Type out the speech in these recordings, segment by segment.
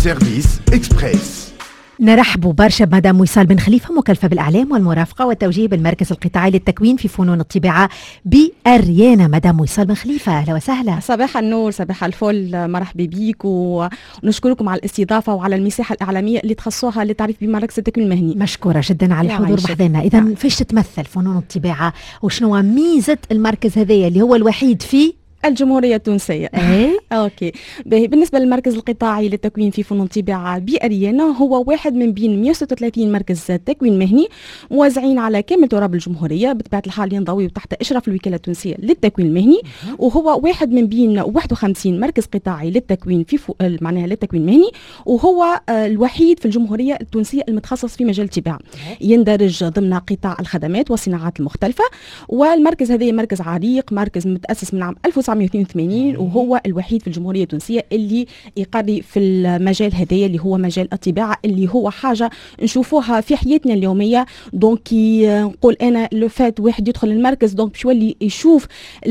سيرفيس إكسبريس. نرحب برشا بمدام وصال بن خليفة، مكلفة بالإعلام والمرافقة والتوجيه بالمركز القطاعي للتكوين في فنون الطباعة بأريانا. مدام وصال بن خليفة، أهلا وسهلا. صباح النور، صباح الفل، مرحبا بيك ونشكركم على الاستضافة وعلى المساحة الإعلامية اللي تخصوها للتعريف بمركز التكوين المهني. مشكورة جدا على الحضور بحضنا. إذا فيش تتمثل فنون الطباعة وشنو ميزة المركز هذايا اللي هو الوحيد في الجمهورية التونسية؟ اوكي، بالنسبة للمركز القطاعي للتكوين في فنون الطباعة بأريانا، هو واحد من بين 136 مركز تكوين مهني موزعين على كامل تراب الجمهورية، بطبيعة الحال ينضوي تحت إشراف الوكالة التونسية للتكوين المهني، وهو واحد من بين 51 مركز قطاعي للتكوين في معناها للتكوين المهني، وهو الوحيد في الجمهورية التونسية المتخصص في مجال الطباعة، يندرج ضمن قطاع الخدمات والصناعات المختلفة. والمركز هذا مركز عريق، مركز متأسس من عام 1982، وهو الوحيد في الجمهورية التونسية اللي يقري في المجال هذايا اللي هو مجال الطباعة، اللي هو حاجة نشوفوها في حياتنا اليومية. دونك نقول أنا لو فات واحد يدخل المركز دونك باش يولي يشوف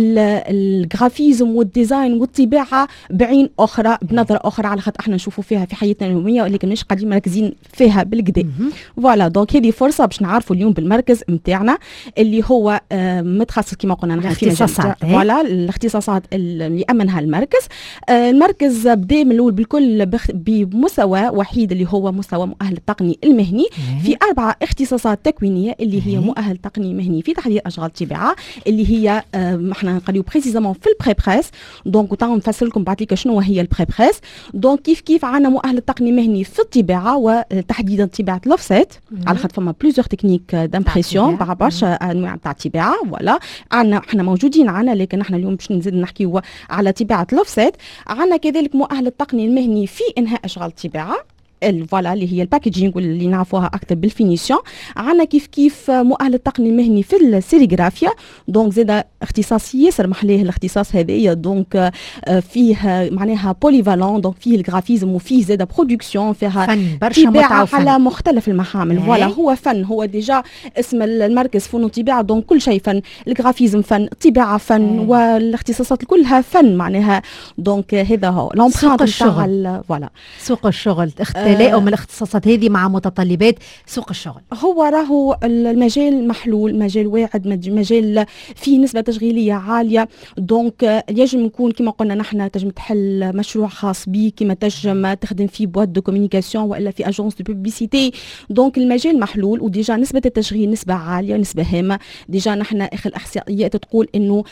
الجرافيزم والديزاين والطباعة بعين أخرى، بنظرة أخرى، على خاطر احنا نشوفوا فيها في حياتنا اليومية ولكن مش قاعدين مركزين فيها بالكدا. فوالا دونك هذه فرصة باش نعرفوا اليوم بالمركز نتاعنا اللي هو متخصص كما قلنا نحن في مجال فوالا الاختصاصات اللي أمنها المركز. المركز بدأ من الأول بالكل بمستوى وحيد اللي هو مستوى مؤهل التقني المهني في 4 اختصاصات تكوينية اللي هي مؤهل تقني مهني في تحضير أشغال الطباعة، اللي هي احنا نقريو بريسيزامون في البريبريس. دونك وتعالوا نفسر لكم بعد لك شنو هي البريبريس. دونك كيف عندنا مؤهل التقني مهني في الطباعة، وتحديدا طباعة لوفسيت، على خاطر فما بليزيور تكنيك دامبريسيون مع برشا انواع تاع الطباعة. ولا عندنا احنا موجودين لكن احنا اليوم باش نزيد نحكيو على طباعة لوفسيت. عندنا كذلك مؤهل التقني المهني في إنهاء أشغال الطباعة، فوالا اللي هي الباكيجينغ واللي نعرفوها اكثر بالفينيسيون. عندنا كيف مؤهل التقني المهني في السيريغرافيا، دونك زاد اختصاص ياسر محليه الاختصاص هذايا. دونك فيه معناها بوليفالون، دونك فيه الجرافيزم وفيه زاد برودكسيون، فيها فن برشا طباعة على مختلف المحامل. فوالا هو فن، هو ديجا اسم المركز فنون طباعة، دونك كل شيء فن، الجرافيزم فن، الطباعة فن، والاختصاصات كلها فن معناها. دونك هذا هو سوق الشغل. فوالا سوق الشغل تلاقوا من الاختصاصات هذه مع متطلبات سوق الشغل. هو راهو المجال محلول، مجال واعد، مجال فيه نسبة تشغيلية عالية. دونك يجب نكون كما قلنا نحن تجم تحل مشروع خاص بي، كما تجم تخدم في بواد دو كوميونيكاسيون ولا في اجونس دو بوبليسيتي. دونك المجال محلول، وديجا نسبة التشغيل نسبة عالية، نسبة هامة. ديجا نحن اخر الاحصائيات تقول انه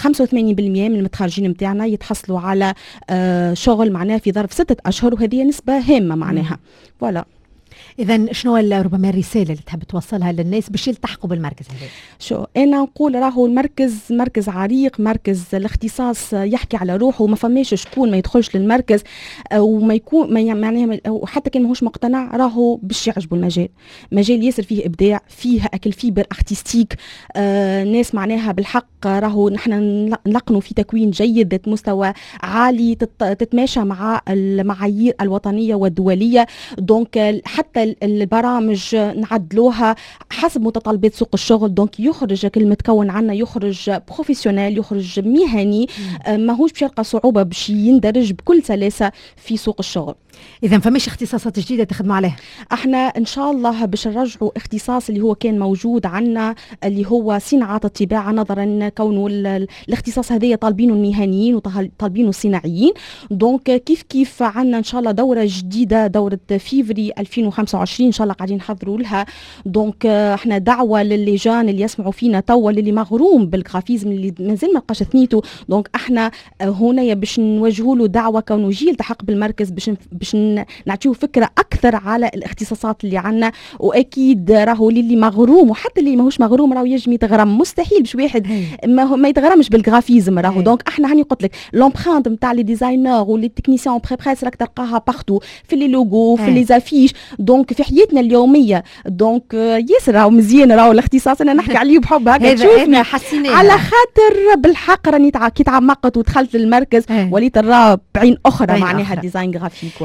85% من المتخرجين نتاعنا يتحصلوا على شغل معناه في ظرف 6 أشهر، وهذه نسبة هامة معناها. فوالا إذا شنو ربما الرسالة اللي تحب توصلها للناس باش يلتحقوا بالمركز هذا؟ شو أنا نقول راهو المركز مركز عريق، مركز الاختصاص يحكي على روحه، وما فماش شكون ما يدخلش للمركز وما يكون معناها حتى كان ماهوش مقتنع راهو باش يعجبوا المجال. مجال ياسر فيه إبداع، فيه أكل فيبر أرتستيك، ناس معناها بالحق راهو نحن نلقنوا في تكوين جيد ذات مستوى عالي تتماشى مع المعايير الوطنية والدولية. دونك حتى البرامج نعدلوها حسب متطلبات سوق الشغل. دونك يخرج كلمة تكون عنا يخرج بروفيسيونيل، يخرج مهني، ماهوش باش يلقى صعوبة باش يندرج بكل سلاسة في سوق الشغل. إذا فماش اختصاصات جديدة تخدموا عليها؟ احنا ان شاء الله باش نرجعوا اختصاص اللي هو كان موجود عنا اللي هو صناعات الطباعة، نظرا كونه الاختصاص هذايا طالبينه المهنيين وطالبينه الصناعيين. دونك كيف عنا ان شاء الله دورة جديدة، دورة فيفري 2025 ان شاء الله قاعدين نحضروا لها. دونك احنا دعوة للجان اللي يسمعوا فينا توا، اللي مغروم بالجرافيزم اللي مازال ما لقاش ثنيته. دونك احنا هنا باش نوجهوا له دعوة كونه يجي يلتحق بالمركز باش نعطيه فكرة أكثر على الاختصاصات اللي عنا. وأكيد راهو اللي مغروم وحتى اللي ماهوش مغروم راهو يجم يتغرم، مستحيل باش واحد ما يتغرمش بالجرافيزم راهو. دونك احنا هاني قلت لك لومبرانت نتاع لي ديزاينر ولي تكنيسيون بريبريس راك تلقاها بارتو، في لي لوغو، في لي زافيش، دونك في حياتنا اليومية. دونك ياسر راهو مزيان راهو الاختصاص انا نحكي عليه بحب هكا تشوفني على خاطر بالحق راني كي تعمقت ودخلت للمركز وليت نرى بعين أخرى معناها ديزاين جرافيك.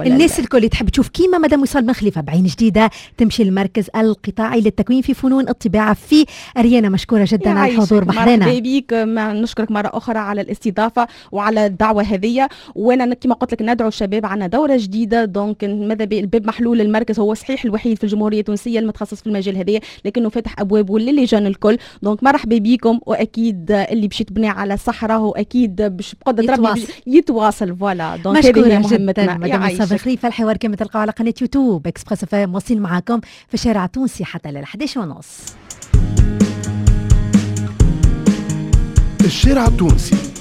الناس الكل تحب تشوف كيما مدام وصال بن خليفة بعين جديدة تمشي للمركز القطاعي للتكوين في فنون الطباعة في أريانا. مشكورة جدا على الحضور بحضنا. مرحبا بك، نشكرك مرة أخرى على الاستضافة وعلى الدعوة هذه. وأنا كما قلت لك ندعو الشباب، عنا دورة جديدة دونك ماذا الباب محلول. المركز هو صحيح الوحيد في الجمهورية التونسية المتخصص في المجال هذا، لكنه فتح أبوابه للجان الكل. دونك مرحبا بكم، وأكيد اللي باش يتبني على الصحراء هو أكيد باش بقدرة ربي يتواصل. فوالا دونك هذه هي مهمتنا. مدام وصال بن خليفة. الحوار كما تلقاو على قناة يوتيوب إكسبريس اف ام، واصلين معاكم في الشارع التونسي حتى ل 11:30. الشارع التونسي